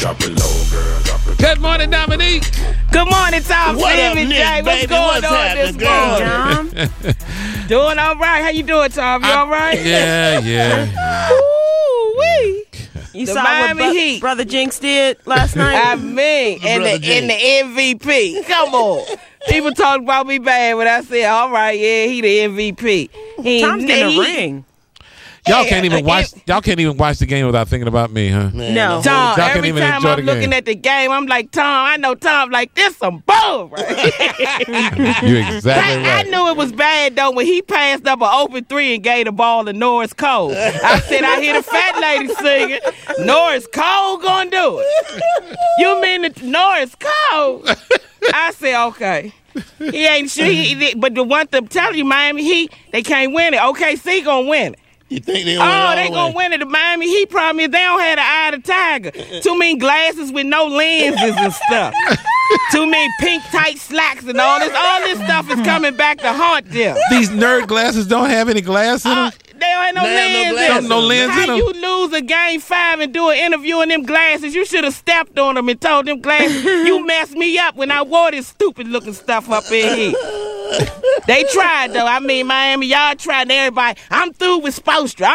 Drop it low, girl. Drop it. Good morning, Dominique. Good morning, Tom. What up, Nick, Nick, what's baby? going What's on this happening, morning? Doing all right. How you doing, Tom? You all right? Yeah. Ooh-wee. You The saw Miami what Heat. Brother Jinx did last night? I mean, and Brother the MVP. Come on. People talk about me bad when I say, all right, yeah, he the MVP. Tom's getting a ring. Y'all can't even watch. Y'all can't even watch the game without thinking about me, huh? Man, No. the whole- Tom, Y'all can't every even time enjoy I'm the game. looking at the game, I'm like, Tom, I know Tom like this some bull, right? You're exactly I right. knew it was bad, though, when he passed up an open three and gave the ball to Norris Cole. I said, I hear the fat lady singing. Norris Cole gonna do it. You mean the Norris Cole? I said, okay. He ain't sure. But the one thing I'm telling you, Miami Heat, they can't win it. OKC gonna win it. You think they They gonna win it. The Miami Heat problem is they don't have the eye of the tiger. Too many glasses with no lenses and stuff. Too many pink tight slacks and all this. All this stuff is coming back to haunt them. These nerd glasses don't have any glass in them. They don't have no They have no lenses. glasses. No lens in How them. you lose a game 5 and do an interview in them glasses? You should have stepped on them and told them glasses, you messed me up when I wore this stupid looking stuff up in here. They tried, though. I mean, Miami, y'all tried. Everybody, I'm through with Spoelstra.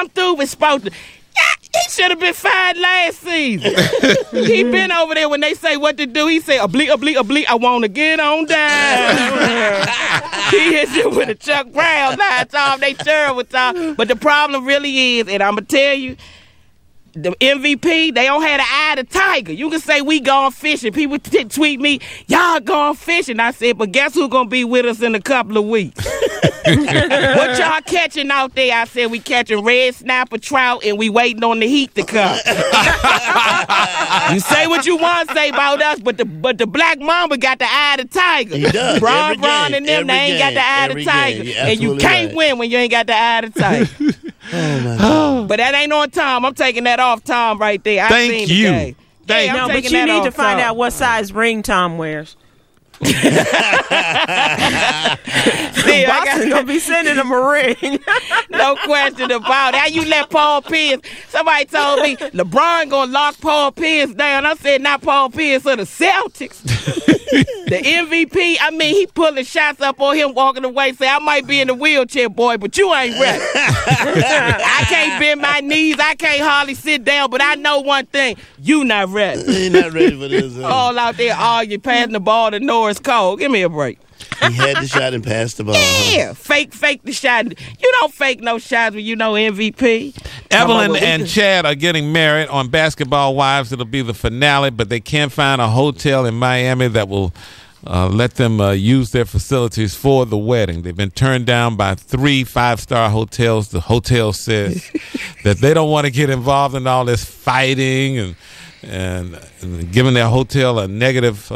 Yeah, he should have been fired last season. He been over there when they say what to do. He say, oblique, I want to get on down. He hit you with a Chuck Brown. Nah, Tom, they terrible, Tom. But the problem really is, and I'm going to tell you, the MVP, they don't have the eye of the tiger. You can say we gone fishing. People tweet me, y'all gone fishing. I said, but guess who's going to be with us in a couple of weeks? What y'all catching out there? I said, we catching red snapper, trout, and we waiting on the heat to come. You say what you want to say about us, but the black mamba got the eye of the tiger. He does. Braun Every game. and them, they ain't got the eye of the Every tiger. game. You're And you absolutely can't right. win when you ain't got the eye of the tiger. Oh, my God. But that ain't on Tom. I'm taking that off Tom right there. I Thank seen you. The game. Thank I'm No, but taking you that need to off find Tom. out what size ring Tom wears. See, I Boston got gonna be sending him a ring. no question about it. How you let Paul Pierce? Somebody told me LeBron gonna lock Paul Pierce down. I said not Paul Pierce or the Celtics. The MVP. I mean, he pulling shots up on him walking away. Say I might be in the wheelchair, boy, but you ain't ready. I can't bend my knees. I can't hardly sit down. But I know one thing: you not ready. He not ready for this. All out there arguing, passing the ball to Norris Cole. Give me a break. He had the shot and passed the ball. Yeah, fake the shot. You don't fake no shots when you know MVP. Evelyn and Chad are getting married on Basketball Wives. It'll be the finale, but they can't find a hotel in Miami that will let them use their facilities for the wedding. They've been turned down by 3 5-star hotels. The hotel says that they don't want to get involved in all this fighting and giving their hotel a negative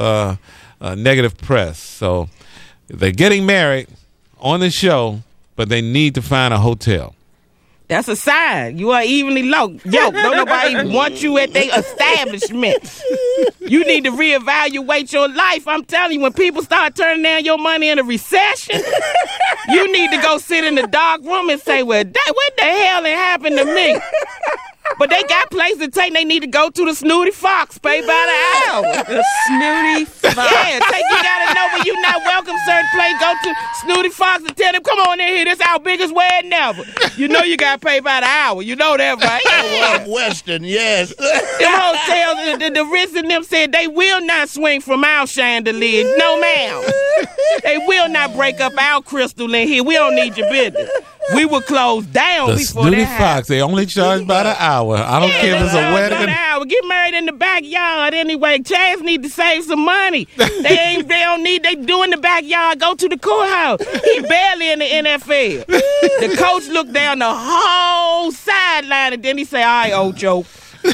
press. So they're getting married on the show, but they need to find a hotel. That's a sign. You are evenly yoked. Don't nobody want you at their establishments. You need to reevaluate your life. I'm telling you, when people start turning down your money in a recession, you need to go sit in the dark room and say, well, what the hell happened to me? But they got places to take. They need to go to the Snooty Fox, pay by the hour. The Snooty Fox. Yeah, you gotta know when you're not welcome certain place. Go to Snooty Fox and tell them, come on in here. This our biggest wedding ever. You know you gotta pay by the hour. You know that, right? Western, yes. Them hotels, the rich in them said they will not swing from our chandelier. No, ma'am. They will not break up our crystal in here. We don't need your business. We will close down The before Snooty that Fox, they only charge by the hour. I don't care if it's a wedding. hour. Get married in the backyard anyway. Chaz need to save some money. They do in the backyard. Go to the courthouse. He barely in the NFL. The coach looked down the whole sideline and then he say, all right, Ocho.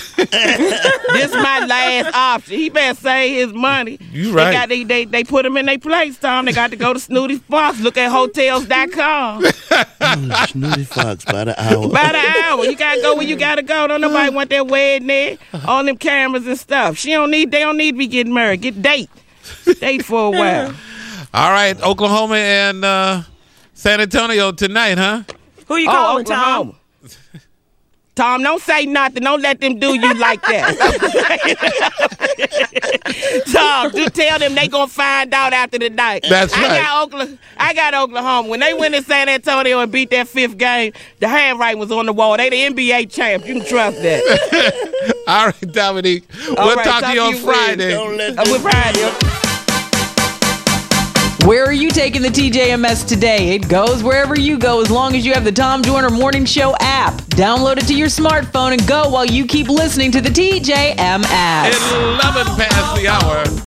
This my last option. He better save his money. You right. They put him in their place, Tom. They got to go to Snooty Fox. Look at hotels.com. Snooty Fox by the hour. By the hour. You got to go where you got to go. Don't nobody want that wedding there. All them cameras and stuff. They don't need to be getting married. Get date for a while. All right, Oklahoma and San Antonio tonight, huh? Who you calling, Oklahoma. Tom? Tom, don't say nothing. Don't let them do you like that. them. They gonna find out after the night. That's right. I got Oklahoma. When they went to San Antonio and beat that 5th game, the handwriting was on the wall. They the NBA champs. You can trust that. All right, Dominique. We'll talk to you on Friday. Don't let With Friday. Where are you taking the TJMS today? It goes wherever you go as long as you have the Tom Joyner Morning Show app. Download it to your smartphone and go while you keep listening to the TJM app. 11 past the hour.